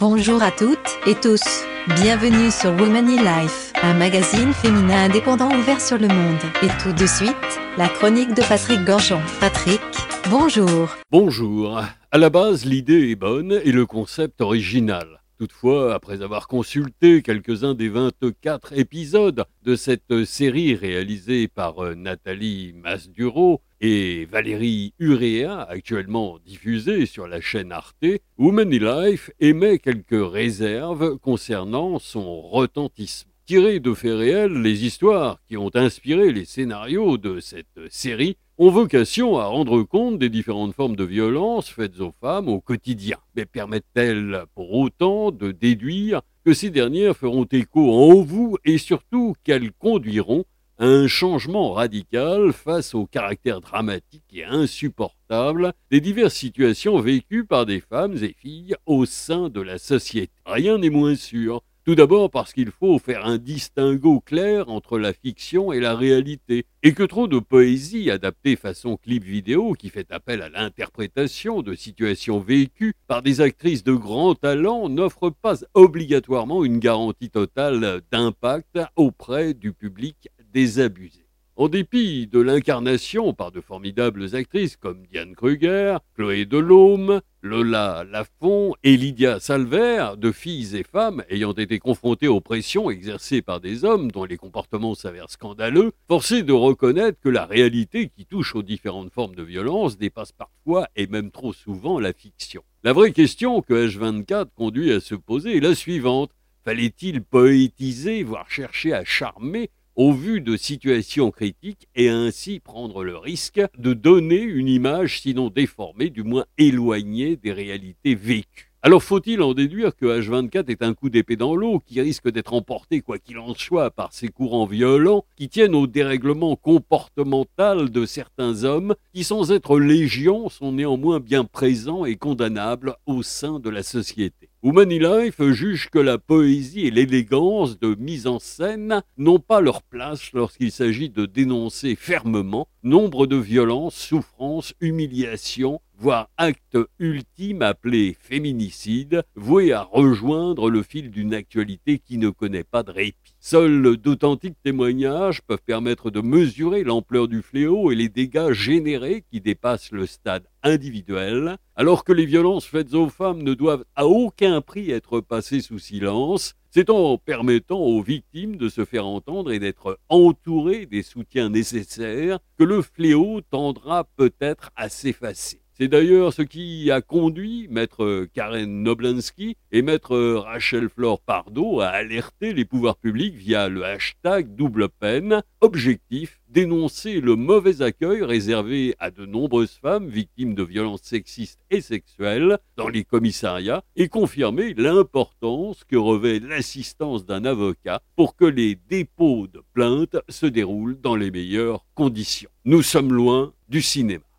Bonjour à toutes et tous, bienvenue sur Womanly Life, un magazine féminin indépendant ouvert sur le monde. Et tout de suite, la chronique de Patrick Gorgeon. Patrick, bonjour. Bonjour. À la base, l'idée est bonne et le concept original. Toutefois, après avoir consulté quelques-uns des 24 épisodes de cette série réalisée par Nathalie Masduro et Valérie Urea, actuellement diffusée sur la chaîne Arte, Womanly Life émet quelques réserves concernant son retentissement. Tirées de faits réels, les histoires qui ont inspiré les scénarios de cette série ont vocation à rendre compte des différentes formes de violence faites aux femmes au quotidien. Mais permettent-elles pour autant de déduire que ces dernières feront écho en vous et surtout qu'elles conduiront à un changement radical face au caractère dramatique et insupportable des diverses situations vécues par des femmes et filles au sein de la société? Rien n'est moins sûr. Tout d'abord parce qu'il faut faire un distinguo clair entre la fiction et la réalité, et que trop de poésie adaptée façon clip vidéo qui fait appel à l'interprétation de situations vécues par des actrices de grand talent n'offre pas obligatoirement une garantie totale d'impact auprès du public désabusé. En dépit de l'incarnation par de formidables actrices comme Diane Kruger, Chloé Delhomme, Lola Lafont et Lydia Salver, de filles et femmes ayant été confrontées aux pressions exercées par des hommes dont les comportements s'avèrent scandaleux, force est de reconnaître que la réalité qui touche aux différentes formes de violence dépasse parfois et même trop souvent la fiction. La vraie question que H24 conduit à se poser est la suivante. Fallait-il poétiser, voire chercher à charmer au vu de situations critiques et ainsi prendre le risque de donner une image sinon déformée, du moins éloignée des réalités vécues? Alors faut-il en déduire que H24 est un coup d'épée dans l'eau qui risque d'être emporté quoi qu'il en soit par ces courants violents qui tiennent au dérèglement comportemental de certains hommes qui, sans être légion, sont néanmoins bien présents et condamnables au sein de la société? Womanly Life juge que la poésie et l'élégance de mise en scène n'ont pas leur place lorsqu'il s'agit de dénoncer fermement nombre de violences, souffrances, humiliations, voire actes ultimes appelés féminicides, voués à rejoindre le fil d'une actualité qui ne connaît pas de répit. Seuls d'authentiques témoignages peuvent permettre de mesurer l'ampleur du fléau et les dégâts générés qui dépassent le stade individuel, alors que les violences faites aux femmes ne doivent à aucun prix être passées sous silence. C'est en permettant aux victimes de se faire entendre et d'être entourées des soutiens nécessaires que le fléau tendra peut-être à s'effacer. C'est d'ailleurs ce qui a conduit maître Karen Noblansky et maître Rachel Flore Pardo à alerter les pouvoirs publics via le hashtag double peine. Objectif, dénoncer le mauvais accueil réservé à de nombreuses femmes victimes de violences sexistes et sexuelles dans les commissariats et confirmer l'importance que revêt l'assistance d'un avocat pour que les dépôts de plaintes se déroulent dans les meilleures conditions. Nous sommes loin du cinéma.